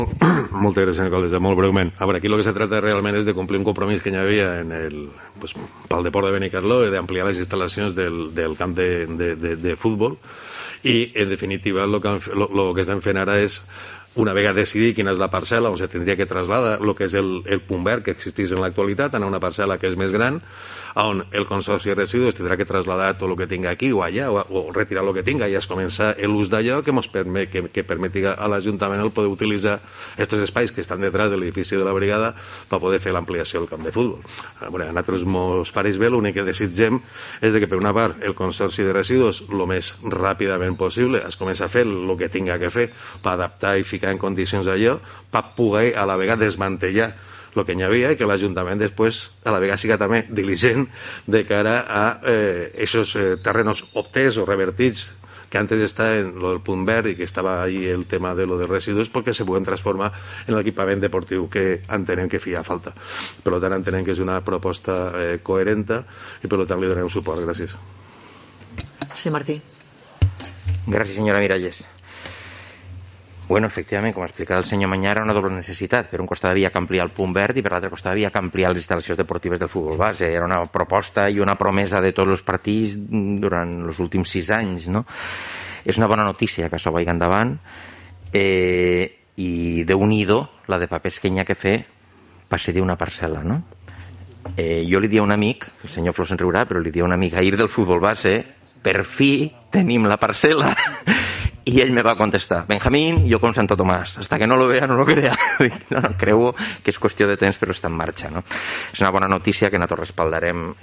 Moltes gràcies, senyor alcalde. Molt breument. A veure, aquí el que se trata realment és de complir un compromís que hi havia pel deport de Benicarló, d'ampliar les instal·lacions del camp de futbol, i en definitiva el que estem fent ara és, una vegada decidir quina és la parcel·la on se tindria que traslladar el que és el punt verd que existeix en l'actualitat a una parcel·la que és més gran, on el Consorci de Residus tindrà que traslladar tot el que tinga aquí o allà, o retirar el que tinga, i es comença l'ús d'allò que permeti a l'Ajuntament el poder utilitzar aquests espais que estan detrás de l'edifici de la brigada per poder fer l'ampliació del camp de futbol. A nosaltres ens pareix bé, l'únic que desitgem és que per una part el Consorci de Residus el més ràpidament possible es comença a fer el que tinga que fer per adaptar i ficar en condicions allò, per poder a la vegada desmantellar el que hi havia, i que l'Ajuntament després a la vegada siga també diligent de cara a aquests terrenos optés o revertits que antes està en lo del punt verd i que estava ahí el tema de lo de residus, perquè se poden transformar en l'equipament deportiu que entenem que feia falta. Per tant, entenem que és una proposta coherente i per tant li donarem suport. Gràcies. Sí, Martí. Gràcies, senyora Miralles. Bueno, efectivament, com explicava el senyor Mañà, era una doble necessitat. Per un costat havia que ampliar el punt verd i per l'altre costat havia que ampliar les instal·lacions deportives del futbol base. Era una proposta i una promesa de tots els partits durant els últims 6 anys, no? És una bona notícia que això vagi endavant, i déu-n'hi-do la de papers que hi ha que fer per cedir una parcel·la, no? Jo li dia a un amic, el senyor Flor se'n riurà, però li dia a un amic ahir del futbol base, per fi tenim la parcel·la. Y él me va a contestar: Benjamín, yo con Santo Tomás, hasta que no lo vea no lo crea. No, creo que és qüestió de temps, però està en marxa, no? És una bona notícia que nosaltres respaldarem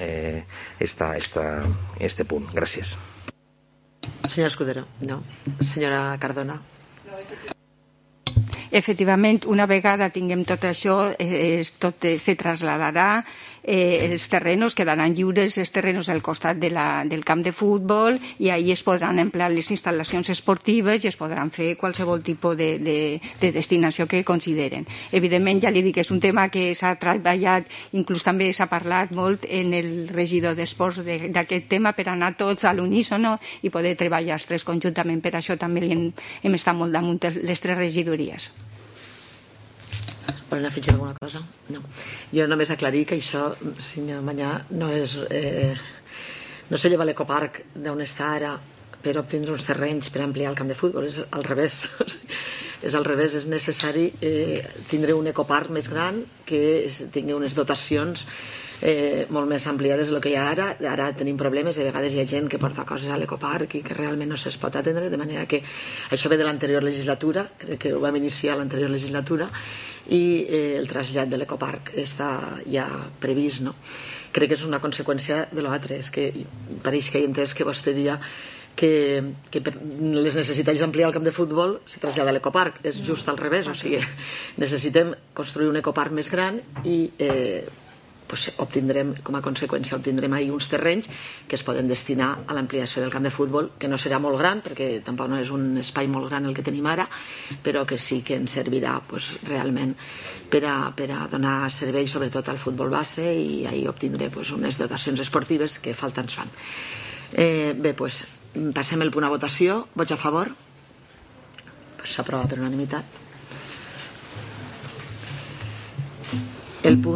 este punt. Gràcies. Senyora Escudero. No. Senyora Cardona. Efectivament, una vegada tinguem tot això, tot se trasladarà, els terrenos quedaran lliures, els terrenos al costat del camp de futbol, i ahí es podran emplear les instal·lacions esportives i es podran fer qualsevol tipus de destinació que consideren. Evidentment, ja li dic, és un tema que s'ha treballat, inclús també s'ha parlat molt en el regidor d'esports d'aquest tema, per anar tots a l'unísono i poder treballar els tres conjuntament. Per això també hem estat molt damunt les tres regidories. Volen afegir alguna cosa? No. Jo només aclarir que això, senyor Mañà, no és no se lleva l'ecoparc d'on està ara per obtindre uns terrenys per ampliar el camp de futbol, és al revés. És al revés, és necessari tindre un ecoparc més gran que tingui unes dotacions molt més ampliades del que hi ha ara. Ara tenim problemes, a vegades hi ha gent que porta coses a l'ecoparc i que realment no se's pot atendre, de manera que això ve de l'anterior legislatura, crec que ho vam iniciar l'anterior legislatura, i el trasllat de l'ecoparc està ja previst, no? Crec que és una conseqüència de l'altre, és que pareix que he entès que vostè dia que per les necessitats d'ampliar el camp de futbol se trasllada a l'ecoparc. És just al revés, o sigui, necessitem construir un ecoparc més gran i obtindrem, com a conseqüència, ahir uns terrenys que es poden destinar a l'ampliació del camp de futbol, que no serà molt gran, perquè tampoc no és un espai molt gran el que tenim ara, però que sí que ens servirà realment per a donar servei sobretot al futbol base, i ahir obtindré unes dotacions esportives que falta ens fan. Bé, passem el punt a votació. Vots a favor? S'aprova per unanimitat. El punt